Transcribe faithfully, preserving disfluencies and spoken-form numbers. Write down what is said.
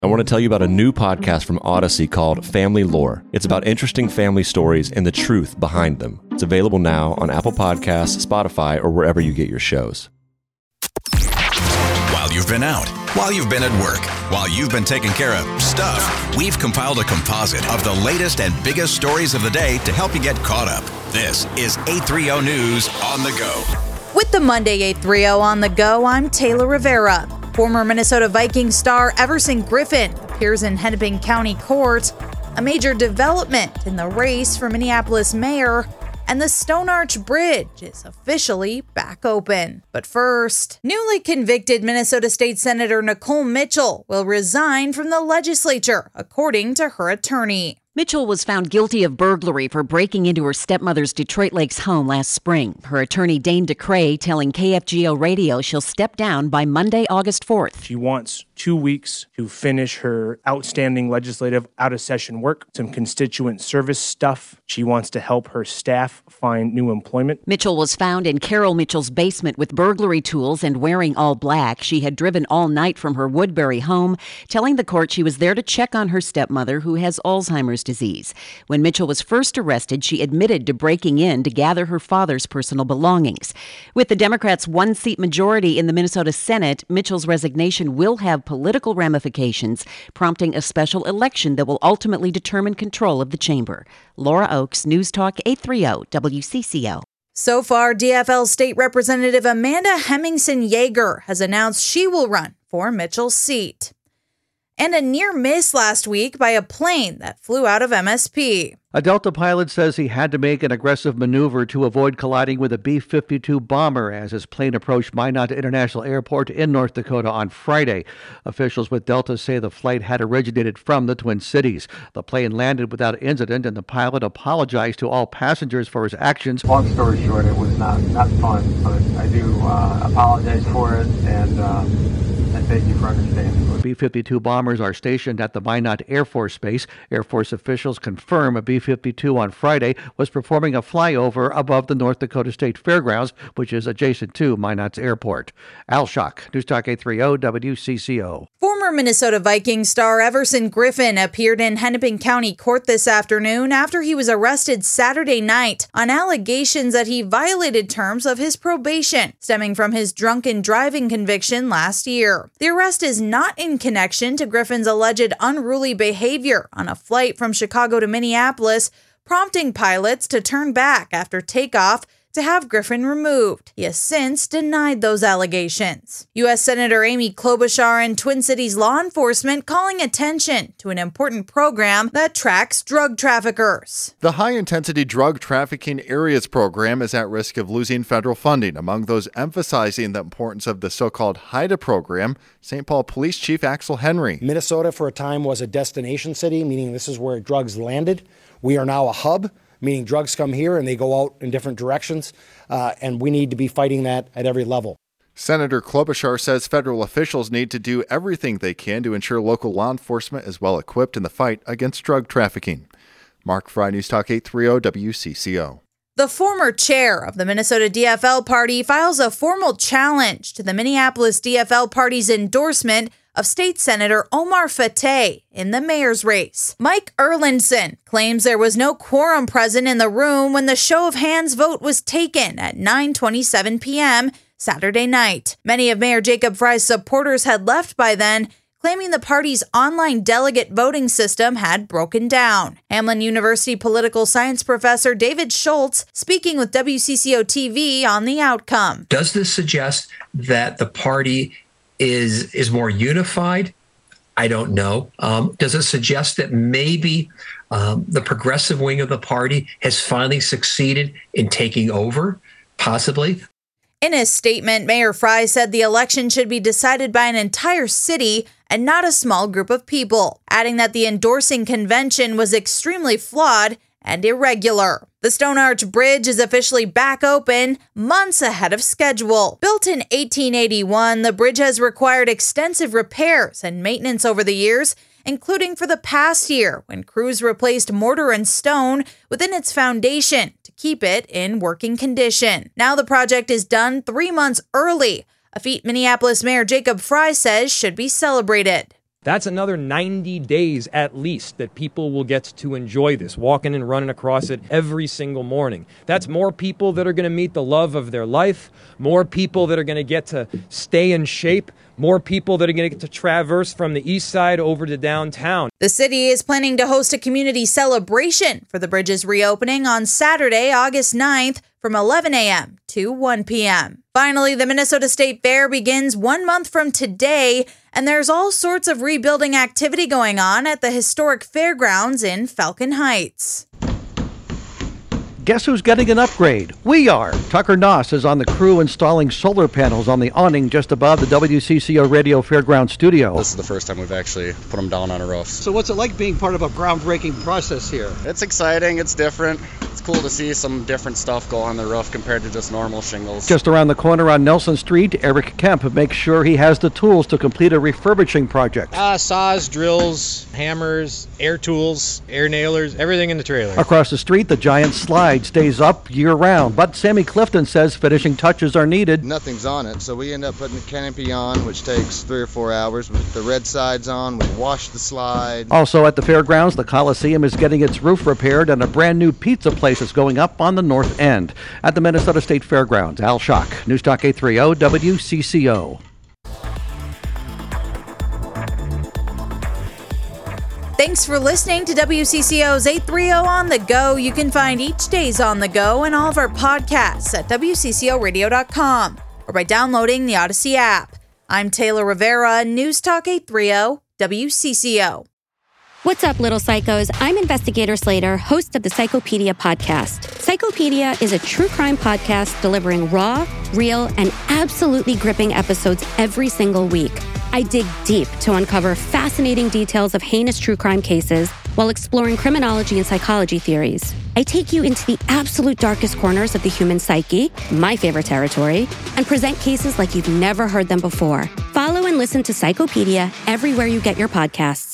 I want to tell you about a new podcast from Odyssey called Family Lore. It's about interesting family stories and the truth behind them. It's available now on Apple Podcasts, Spotify, or wherever you get your shows. While you've been out, while you've been at work, while you've been taking care of stuff, we've compiled a composite of the latest and biggest stories of the day to help you get caught up. This is eight thirty News on the Go. With the Monday eight thirty on the Go, I'm Taylor Rivera. Former Minnesota Vikings star Everson Griffen appears in Hennepin County Court. A major development in the race for Minneapolis mayor, and the Stone Arch Bridge is officially back open. But first, newly convicted Minnesota State Senator Nicole Mitchell will resign from the legislature, according to her attorney. Mitchell was found guilty of burglary for breaking into her stepmother's Detroit Lakes home last spring. Her attorney, Dane DeCray, telling K F G O Radio she'll step down by Monday, August fourth. She wants two weeks to finish her outstanding legislative out-of-session work, some constituent service stuff. She wants to help her staff find new employment. Mitchell was found in Carol Mitchell's basement with burglary tools and wearing all black. She had driven all night from her Woodbury home, telling the court she was there to check on her stepmother, who has Alzheimer's disease. When Mitchell was first arrested, she admitted to breaking in to gather her father's personal belongings. With the Democrats' one-seat majority in the Minnesota Senate, Mitchell's resignation will have political ramifications, prompting a special election that will ultimately determine control of the chamber. Laura Oakes, News Talk eight thirty W C C O. So far, D F L State Representative Amanda Hemmingson Yeager has announced she will run for Mitchell's seat. And a near miss last week by a plane that flew out of M S P. A Delta pilot says he had to make an aggressive maneuver to avoid colliding with a B fifty-two bomber as his plane approached Minot International Airport in North Dakota on Friday. Officials with Delta say the flight had originated from the Twin Cities. The plane landed without incident, and the pilot apologized to all passengers for his actions. Long story short, it was not, not fun, but I do uh, apologize for it, and uh, and thank you for understanding. B fifty-two bombers are stationed at the Minot Air Force Base. Air Force officials confirm a B fifty-two on Friday was performing a flyover above the North Dakota State Fairgrounds, which is adjacent to Minot's airport. Al Schock, News Talk eight thirty W C C O. Former Minnesota Vikings star Everson Griffen appeared in Hennepin County Court this afternoon after he was arrested Saturday night on allegations that he violated terms of his probation, stemming from his drunken driving conviction last year. The arrest is not in connection to Griffen's alleged unruly behavior on a flight from Chicago to Minneapolis, prompting pilots to turn back after takeoff to have Griffen removed. He has since denied those allegations. U S Senator Amy Klobuchar and Twin Cities law enforcement calling attention to an important program that tracks drug traffickers. The High-Intensity Drug Trafficking Areas Program is at risk of losing federal funding. Among those emphasizing the importance of the so-called HIDA program, Saint Paul Police Chief Axel Henry. Minnesota for a time was a destination city, meaning this is where drugs landed. We are now a hub, meaning drugs come here and they go out in different directions, uh, and we need to be fighting that at every level. Senator Klobuchar says federal officials need to do everything they can to ensure local law enforcement is well equipped in the fight against drug trafficking. Mark Fry, News Talk eight thirty W C C O. The former chair of the Minnesota D F L party files a formal challenge to the Minneapolis D F L party's endorsement of State Senator Omar Fateh in the mayor's race. Mike Erlandson claims there was no quorum present in the room when the show of hands vote was taken at nine twenty-seven p.m. Saturday night. Many of Mayor Jacob Fry's supporters had left by then, claiming the party's online delegate voting system had broken down. Hamline University political science professor David Schultz speaking with W C C O T V on the outcome. Does this suggest that the party is is more unified? I don't know. Um, does it suggest that maybe um, the progressive wing of the party has finally succeeded in taking over? Possibly. In his statement, Mayor Fry said the election should be decided by an entire city and not a small group of people, adding that the endorsing convention was extremely flawed and irregular. The Stone Arch Bridge is officially back open months ahead of schedule. Built in eighteen eighty-one, the bridge has required extensive repairs and maintenance over the years, including for the past year when crews replaced mortar and stone within its foundation to keep it in working condition. Now the project is done three months early, a feat Minneapolis Mayor Jacob Fry says should be celebrated. That's another ninety days at least that people will get to enjoy this, walking and running across it every single morning. That's more people that are going to meet the love of their life, more people that are going to get to stay in shape, more people that are going to get to traverse from the east side over to downtown. The city is planning to host a community celebration for the bridge's reopening on Saturday, August ninth from eleven a.m. to one p.m. Finally, the Minnesota State Fair begins one month from today, and there's all sorts of rebuilding activity going on at the historic fairgrounds in Falcon Heights. Guess who's getting an upgrade? We are. Tucker Noss is on the crew installing solar panels on the awning just above the W C C O Radio Fairground studio. This is the first time we've actually put them down on a roof. So what's it like being part of a groundbreaking process here? It's exciting. It's different. It's cool to see some different stuff go on the roof compared to just normal shingles. Just around the corner on Nelson Street, Eric Kemp makes sure he has the tools to complete a refurbishing project. Uh, saws, drills, hammers, air tools, air nailers, everything in the trailer. Across the street, the giant slide stays up year-round, but Sammy Clifton says finishing touches are needed. Nothing's on it, so we end up putting the canopy on, which takes three or four hours. With the red sides on, we wash the slide. Also at the fairgrounds, the Coliseum is getting its roof repaired, and a brand new pizza place is going up on the north end. At the Minnesota State Fairgrounds, Al Schock, News Talk eight thirty W C C O. Thanks for listening to W C C O's eight thirty On the Go. You can find each day's On the Go and all of our podcasts at W C C O radio dot com or by downloading the Odyssey app. I'm Taylor Rivera, News Talk eight thirty W C C O. What's up, little psychos? I'm Investigator Slater, host of the Psychopedia podcast. Psychopedia is a true crime podcast delivering raw, real, and absolutely gripping episodes every single week. I dig deep to uncover fascinating details of heinous true crime cases while exploring criminology and psychology theories. I take you into the absolute darkest corners of the human psyche, my favorite territory, and present cases like you've never heard them before. Follow and listen to Psychopedia everywhere you get your podcasts.